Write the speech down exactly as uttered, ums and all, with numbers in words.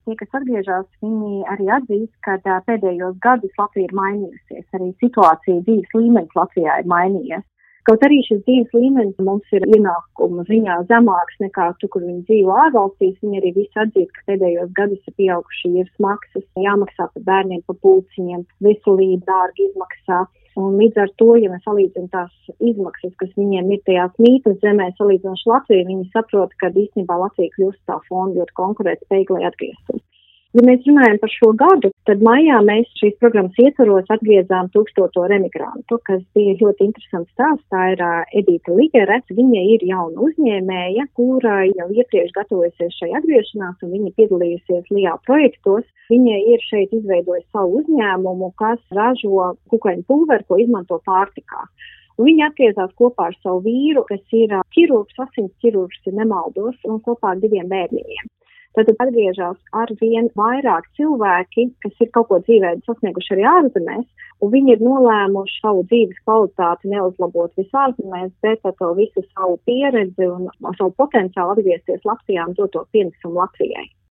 tie, kas atgriežas, viņi arī atzīst, ka pēdējos gadus Latvija ir mainījusies. Arī situācija dzīves līmenis Latvijā ir mainījies. Kaut arī šis dzīves līmenis mums ir ienākuma ziņā zemāks nekā tu, kur viņi dzīvo ārvalstīs, viņi arī visi atzīst, ka pēdējos gadus ir pieauguši ir maksas, jāmaksā par bērniem, par pulciņiem, veselība dārgi izmaksā. Un līdz ar to, ja mēs salīdzinām tās izmaksas, kas viņiem ir tajās mītnes zemē, salīdzinoši Latviju, viņi saprot, ka īstenībā Latvija kļūst tā fonda ļoti konkurētspējīga, lai atgrieztos. Ja mēs runājam par šo gadu, tad maijā mēs šīs programmas ietvaros atgriezām tūkstoto remigrantu, kas bija ļoti interesants stāsts. Tā ir uh, Edita Ligere. Viņa ir jauna uzņēmēja, kura jau iepriekš gatavojusies šai atgriešanās, un viņa piedalījusies L I A projektos. Viņa ir šeit izveidojusi savu uzņēmumu, kas ražo kukaiņu pulveri, ko izmanto pārtikā. Un viņa atgriezās kopā ar savu vīru, kas ir uh, ķirurgs, asins ķirurgs, ja nemaldos, un kopā ar diviem bērniņiem. Tad atgriežas ar vien vairāk cilvēki, kas ir kaut ko dzīvē sasnieguši arī ārzemēs, un viņi ir nolēmuši savu dzīves kvalitāti neuzlabot visārzemēs, bet ar to visu savu pieredzi un savu potenciālu atgriezties Latvijā un dot to pienesumu Latvijai.